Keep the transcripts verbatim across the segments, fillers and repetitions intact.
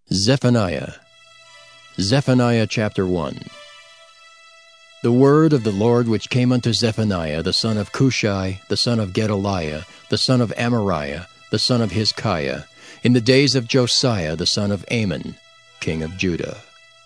Zephaniah. Zephaniah chapter one. The word of the Lord which came unto Zephaniah the son of Cushai, the son of Gedaliah, the son of Amariah, the son of Hizkiah, in the days of Josiah the son of Amon, king of Judah.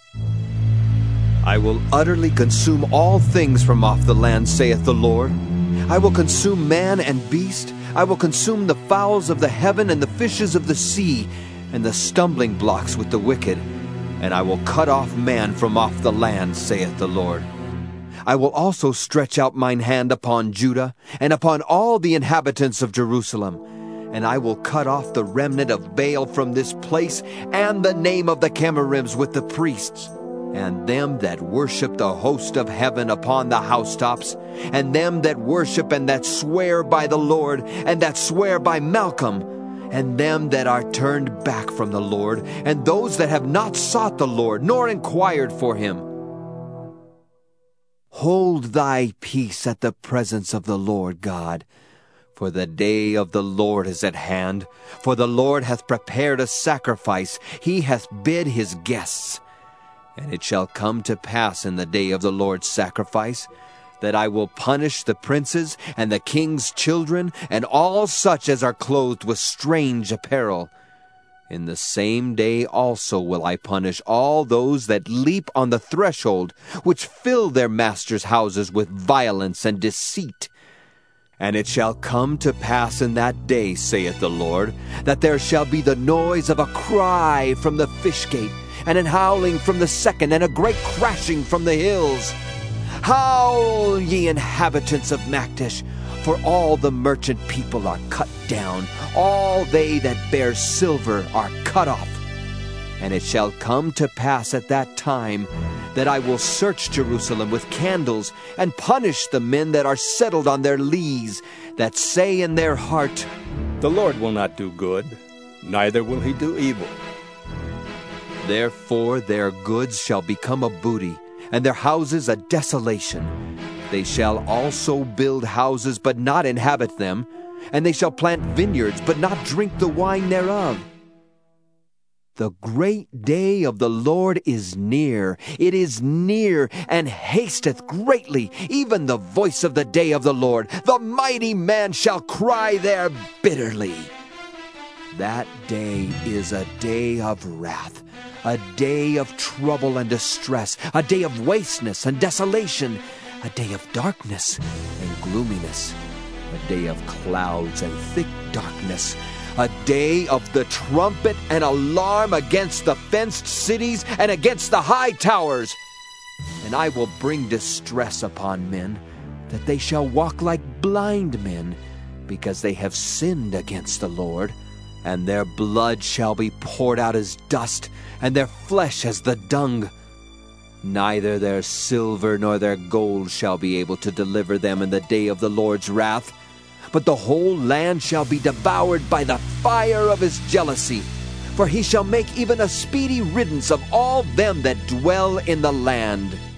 I will utterly consume all things from off the land, saith the Lord. I will consume man and beast. I will consume the fowls of the heaven and the fishes of the sea, and the stumbling blocks with the wicked. And I will cut off man from off the land, saith the Lord. I will also stretch out mine hand upon Judah, and upon all the inhabitants of Jerusalem. And I will cut off the remnant of Baal from this place, and the name of the Chemarims with the priests, and them that worship the host of heaven upon the housetops, and them that worship and that swear by the Lord, and that swear by Malcolm, and them that are turned back from the Lord, and those that have not sought the Lord, nor inquired for him. Hold thy peace at the presence of the Lord God, for the day of the Lord is at hand. For the Lord hath prepared a sacrifice, he hath bid his guests. And it shall come to pass in the day of the Lord's sacrifice, that I will punish the princes and the king's children, and all such as are clothed with strange apparel. In the same day also will I punish all those that leap on the threshold, which fill their masters' houses with violence and deceit. And it shall come to pass in that day, saith the Lord, that there shall be the noise of a cry from the fish gate, and an howling from the second, and a great crashing from the hills. Howl, ye inhabitants of Maktesh, for all the merchant people are cut down, all they that bear silver are cut off. And it shall come to pass at that time that I will search Jerusalem with candles, and punish the men that are settled on their lees, that say in their heart, The Lord will not do good, neither will he do evil. Therefore their goods shall become a booty, and their houses a desolation. They shall also build houses, but not inhabit them, and they shall plant vineyards, but not drink the wine thereof. The great day of the Lord is near, it is near, and hasteth greatly, even the voice of the day of the Lord. The mighty man shall cry there bitterly. That day is a day of wrath, a day of trouble and distress, a day of wasteness and desolation, a day of darkness and gloominess, a day of clouds and thick darkness, a day of the trumpet and alarm against the fenced cities and against the high towers. And I will bring distress upon men, that they shall walk like blind men, because they have sinned against the Lord. And their blood shall be poured out as dust, and their flesh as the dung. Neither their silver nor their gold shall be able to deliver them in the day of the Lord's wrath, but the whole land shall be devoured by the fire of his jealousy. For he shall make even a speedy riddance of all them that dwell in the land.